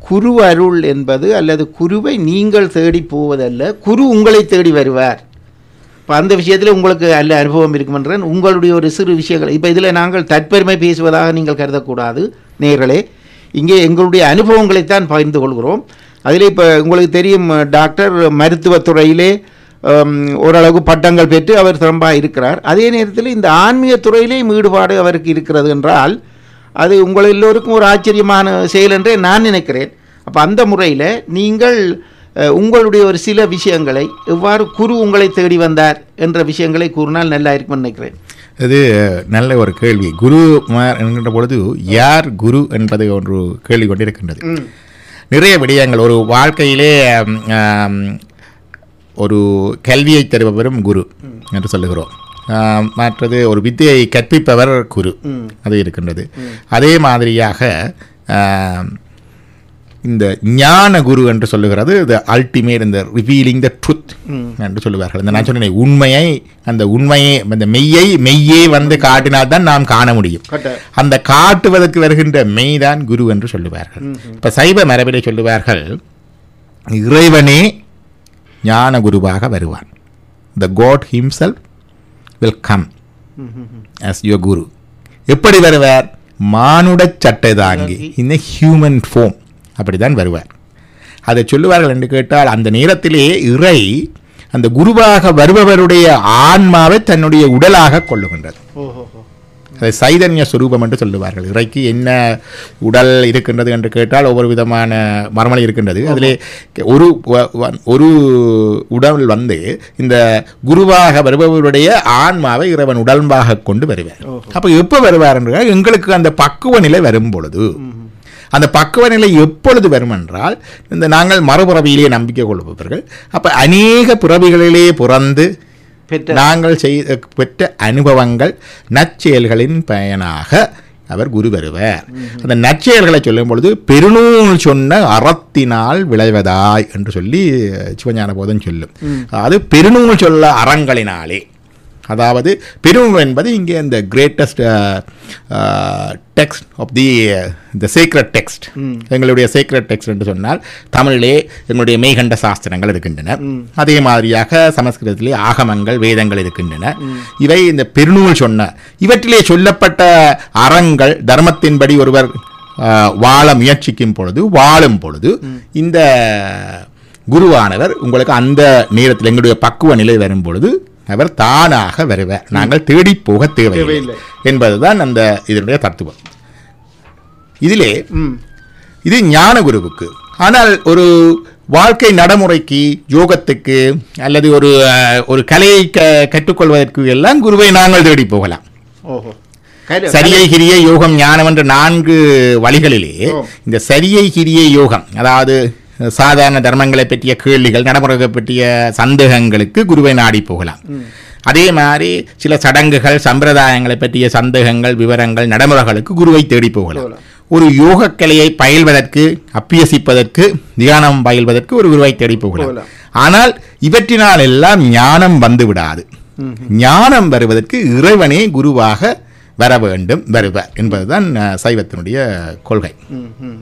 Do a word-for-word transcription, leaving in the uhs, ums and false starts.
குரு அருள் என்பது அல்லது குருவை நீங்கள் தேடி போவதல்ல, குரு உங்களை தேடி வருவார். இப்போ அந்த விஷயத்தில் உங்களுக்கு அல்ல அனுபவம் இருக்குமென்றேன். உங்களுடைய ஒரு சிறு விஷயங்கள் இப்போ இதில் நாங்கள் தற்பெருமை பேசுவதாக நீங்கள் கருதக்கூடாது நேர்களே. இங்கே எங்களுடைய அனுபவங்களைத்தான் பகிர்ந்து கொள்கிறோம். அதில் இப்போ உங்களுக்கு தெரியும், டாக்டர் மருத்துவத்துறையிலே ஓரளவுக்கு பட்டங்கள் பெற்று அவர் சிறப்பாக இருக்கிறார். அதே நேரத்தில் இந்த ஆன்மீக துறையிலேயும் ஈடுபாடு அவருக்கு இருக்கிறது என்றால் அது உங்கள் எல்லோருக்கும் ஒரு ஆச்சரியமான செயல் என்றே நான் நினைக்கிறேன். அப்போ அந்த முறையில் நீங்கள் உங்களுடைய ஒரு சில விஷயங்களை எவ்வாறு குரு உங்களை தேடி வந்தார் என்ற விஷயங்களை கூறினால் நல்லா இருக்கும்னு நினைக்கிறேன். அது நல்ல ஒரு கேள்வி. குரு என்கின்ற பொழுது யார் குரு என்பதை ஒன்று கேள்வி கொண்டிருக்கின்றது. நிறைய விடயங்கள் ஒரு வாழ்க்கையிலே ஒரு கல்வியை தருபவரும் குரு என்று சொல்லுகிறோம். மற்றது ஒரு வித்தையை கற்பிப்பவர் குரு, அது இருக்கின்றது. அதே மாதிரியாக இந்த ஞான குரு என்று சொல்லுகிறது த அல்டிமேட், இந்த ரிவீலிங் த ட்ருத் என்று சொல்லுவார்கள். இந்த நான் சொன்னேன், உண்மையை அந்த உண்மையை அந்த மெய்யை மெய்யே வந்து காட்டினால் தான் நாம் காண முடியும். அந்த காட்டுவதற்கு வருகின்ற மெய் தான் குரு என்று சொல்லுவார்கள். இப்போ சைவ மரபிலே சொல்லுவார்கள், இறைவனே ஞான குருவாக வருவான். The God himself will come as your guru. எப்படி வருவார்? மானுட சட்டை தாங்கி, இந்த ஹியூமன் ஃபார்ம், அப்படித்தான் வருவார். அதை சொல்லுவார்கள் என்று கேட்டால் அந்த நேரத்திலே இறை அந்த குருவாக வருபவருடைய ஆன்மாவை தன்னுடைய உடலாக கொள்ளுகின்றது. அதை சைதன்ய சுரூபம் என்று சொல்லுவார்கள். இறைக்கு என்ன உடல் இருக்கின்றது என்று கேட்டால் ஒவ்வொரு விதமான மரமலை இருக்கின்றது. அதிலே ஒரு ஒரு உடல் வந்து இந்த குருவாக வருபவருடைய ஆன்மாவை இறைவன் உடல்பாக கொண்டு வருவார். அப்போ எப்போ வருவார் என்றால் எங்களுக்கு அந்த பக்குவ நிலை வரும் பொழுது, அந்த பக்குவ நிலை எப்பொழுது வரும் என்றால் இந்த நாங்கள் மறுபிறவியிலே நம்பிக்கை கொள்பவர்கள். அப்போ அநேக பிறவிகளிலே பிறந்து நாங்கள் செய்த பெற்ற அனுபவங்கள் நற்செயல்களின் பயனாக அவர் குரு வருவார். அந்த நற்செயல்களை சொல்லும் பொழுது பெருநூல் சொன்ன அறத்தினால் விளைவதாய் என்று சொல்லி சிவஞான போதம் சொல்லும். அது பெருநூல் சொல்ல அறங்களினாலே, அதாவது பெருநூல் என்பது இங்கே இந்த greatest text of the the secret text. எங்களுடைய சீக்ரெட் டெக்ஸ்ட் என்று சொன்னால் தமிழிலே எங்களுடைய மெய்கண்ட சாஸ்திரங்கள் இருக்கின்றன. அதே மாதிரியாக சமஸ்கிருதத்திலே ஆகமங்கள் வேதங்கள் இருக்கின்றன. இவை இந்த பெருநூல் சொன்ன இவற்றிலே சொல்லப்பட்ட அறங்கள் தர்மத்தின்படி ஒருவர் வாழ முயற்சிக்கும் பொழுது வாழும் பொழுது இந்த குருவானவர் உங்களுக்கு அந்த நேரத்தில் எங்களுடைய பக்குவ நிலை வரும் பொழுது அவர் தானாக வருவார். நாங்கள் தேடி போக தேவையில்லை என்பதுதான் அந்த இதனுடைய தத்துவம். இதிலே இது ஞான குருவுக்கு. ஆனால் ஒரு வாழ்க்கை நடைமுறைக்கு, யோகத்துக்கு அல்லது ஒரு ஒரு கலையை கற்றுக்கொள்வதற்கு எல்லாம் குருவை நாங்கள் தேடி போகலாம். சரியை கிரிய யோகம் ஞானம் என்ற நான்கு வழிகளிலே இந்த சரியை கிரிய யோகம், அதாவது சாதாரண தர்மங்களை பற்றிய கேள்விகள், நடைமுறைகளை பற்றிய சந்தேகங்களுக்கு குருவை நாடி போகலாம். அதே மாதிரி சில சடங்குகள் சம்பிரதாயங்களை பற்றிய சந்தேகங்கள் விவரங்கள் நடைமுறைகளுக்கு குருவை தேடி போகலாம். ஒரு யோக கலையை பயில்வதற்கு அபியசிப்பதற்கு தியானம் பயில்வதற்கு ஒரு குருவை தேடி போகலாம். ஆனால் இவற்றினால் எல்லாம் ஞானம் வந்து விடாது. ஞானம் வருவதற்கு இறைவனே குருவாக வர வேண்டும், வருவார் என்பதுதான் சைவத்தினுடைய கொள்கை.